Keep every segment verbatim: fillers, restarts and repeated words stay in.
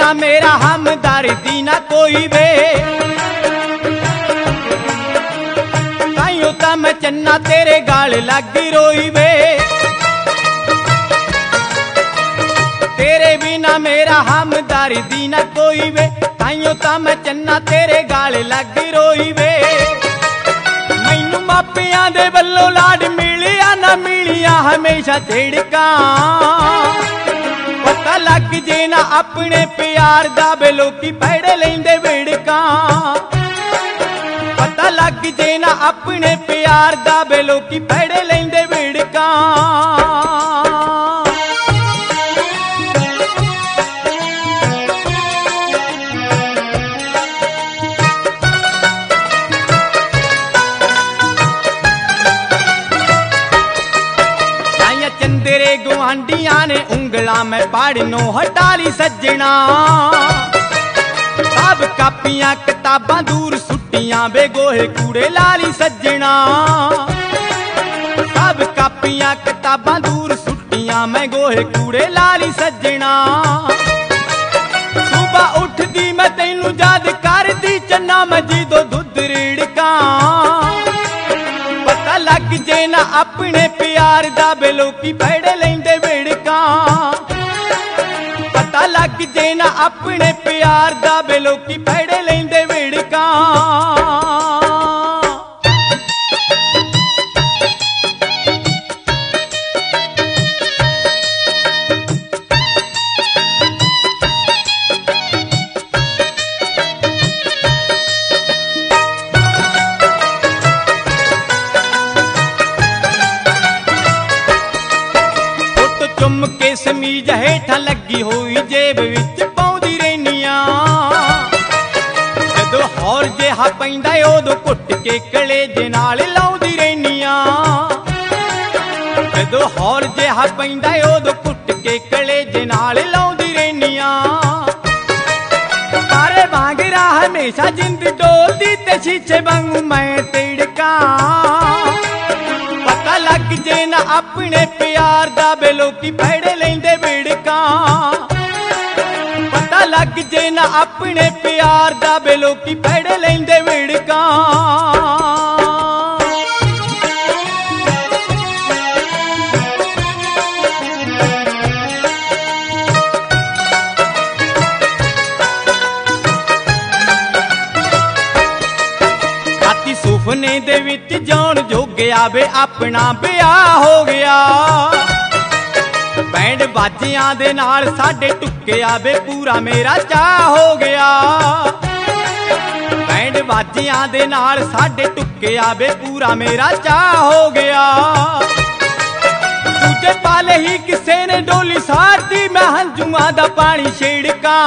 बिना मेरा हमदर्दी ना कोई वे, ताइयों तां मैं चन्ना तेरे गाल लग रोई वे। तेरे बिना मेरा हमदर्दी ना कोई वे, ताइयों तां मैं चन्ना तेरे गाल लग रोई वे। मैनू मापियां दे वल्लों लाड मिलिया ना मिलिया हमेशा झिड़कां, पता लग जे ना अपने प्यार दा वे लोकी पैड़े लैंदे विड़कां। पता लग जे ना अपने प्यार दा वे लोकी पैड़े लैंदे विड़कां। चंदेरे गुआंढियां ने उंगला में पाड़नों हटा ली सज्जना, सब कापियां किताबां दूर सुट्टियां वे गोहे कूड़े लाली सज्जना। सब कापियां किताबां दूर सुट्टियां मैं गोहे कूड़े लाली सज्जना। सुबह उठदी मैं तैनू याद करदी चन्ना मैं जिदों दुध रिड़कां। पता लग जे ना अपने प्यार दा वे लोकी पैड़े लैंदे विड़कां। पता लग जे ना अपने प्यार दा वे लोकी पैड़े लैंदे विड़कां। चुम के समीज हेठा लगी हुई जेब विच पाउंदी रहनियां, जदों हौर जिहा पैंदा उदों घुट के कलेजे नाल लाउंदी रहनियां। जदों हौर जिहा पैंदा उदों घुट के कलेजे नाल लाउंदी रहनियां। तारे वांगरा हमेशा जिंद डोलदी ते शीशे वांगू मैं तिड़कां। पता लग जे ना अपने प्यार दा वे लोकी पैड़े लैंदे विड़कां। पता लग जे ना अपने प्यार दा वे लोकी पैड़े लैंदे विड़कां। सुपने दे विच जान जोगिया वे अपना ब्याह हो गया। बैंड बाजियां दे नाल साडे टुक्किया वे पूरा मेरा चाह हो गया। बैंड बाजियां दे नाल साडे टुक्किया वे पूरा मेरा चाह हो गया। तुझे पाले ही किसे ने डोली सारदी मैं हंजुआं दा पानी छिड़कां।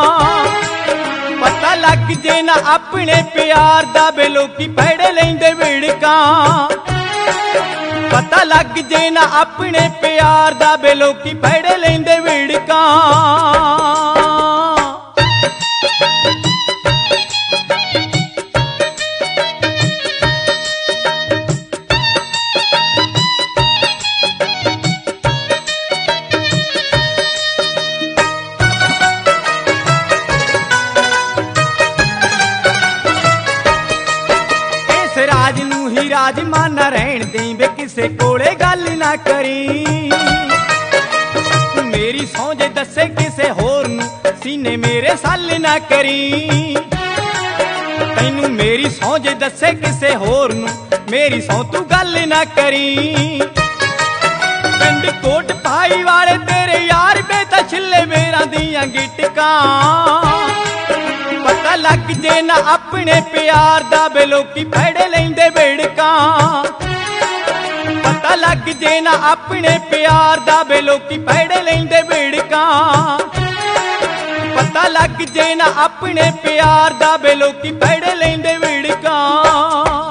पता लग जे ना अपने प्यार दा वे लोकी पैड़े लैंदे विड़कां। पता लग जे ना अपने प्यार दा वे लोकी पैड़े लैंदे विड़कां। राज नू ही राज माना रहन दें वे किसे कोले गल ना करी। मेरी सौंजे दसे किसे होर नू सीने मेरे सल ना करी। तैनू मेरी सौंजे दसे किसे होर नू मेरी सौ तू गल ना करी। पिंड कोट पाई वाले तेरे यार बेता छिले मेरा दियां गिटकां। पता लग जे ना अपने प्यार दा वे लोकी पैड़े लैंदे विड़कां। पता लग जे ना अपने प्यार दा वे लोकी पैड़े लैंदे विड़कां। पता लग जे ना अपने प्यार दा वे लोकी पैड़े लैंदे विड़कां।